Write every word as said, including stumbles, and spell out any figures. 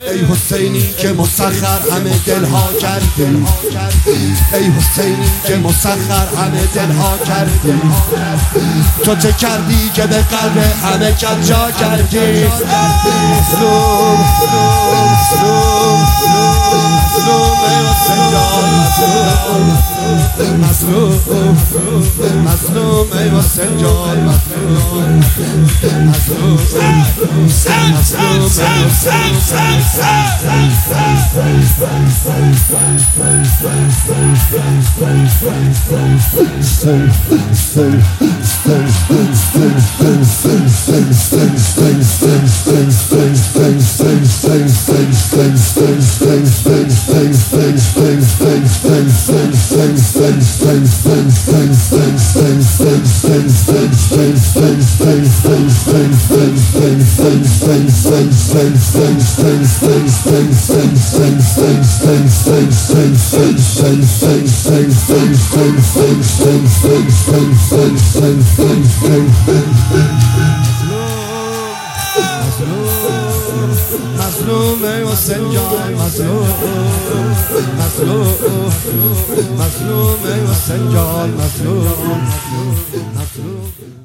ای حسینی که مسخر همه دلها کردی، ای حسینی که مسخر همه دلها کردی، تو چه کردی که به قلب همه کج جا کردی؟ مظلوم مظلوم مظلوم ای حسین جان، مظلوم مظلوم مظلوم ای حسین جان، مظلوم مظلوم مظلوم ای حسین جان، مظلوم مظلوم مظلوم ای حسین جان، مظلوم مظلوم